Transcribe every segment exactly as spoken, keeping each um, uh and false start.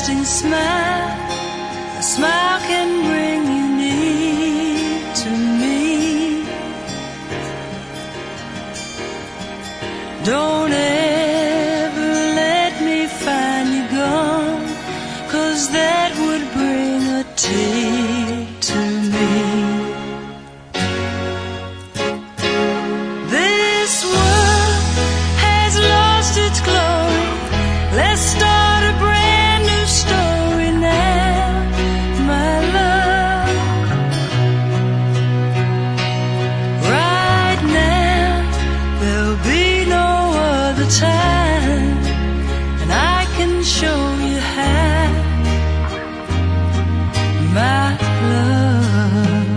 everlasting smile. A smile can bring you near to me. Don't ever let me find you gone, 'cause that would bring a tear to me. This world has lost its glory. Let's start a brand new story now, my love. Right now, there'll be no other time, and I can show you how, my love.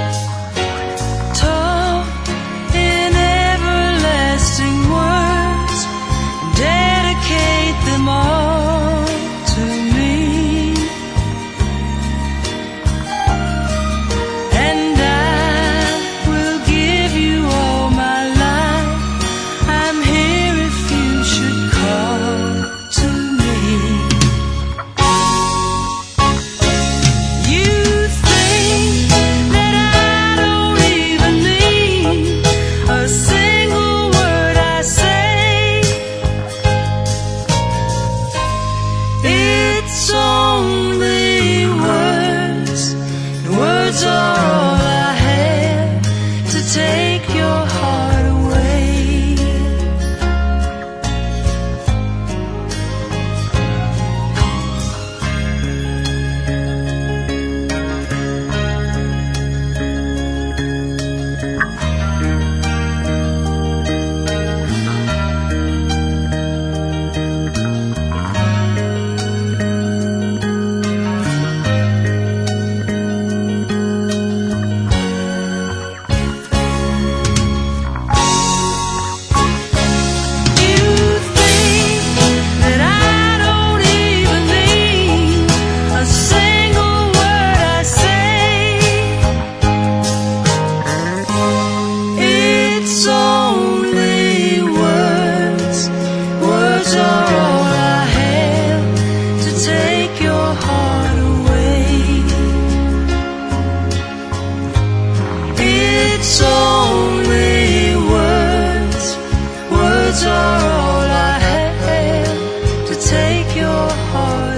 Talk in everlasting words, dedicate them all to me, and I will give you all my life. I'm here if you should call to me. You think that I don't even need a single word I say. It's only words, and words are all I have to take your heart away. You think that I don't even need a single word I say. It's only words, words are all I have to take your heart away. It's only words, words are all I have to take your heart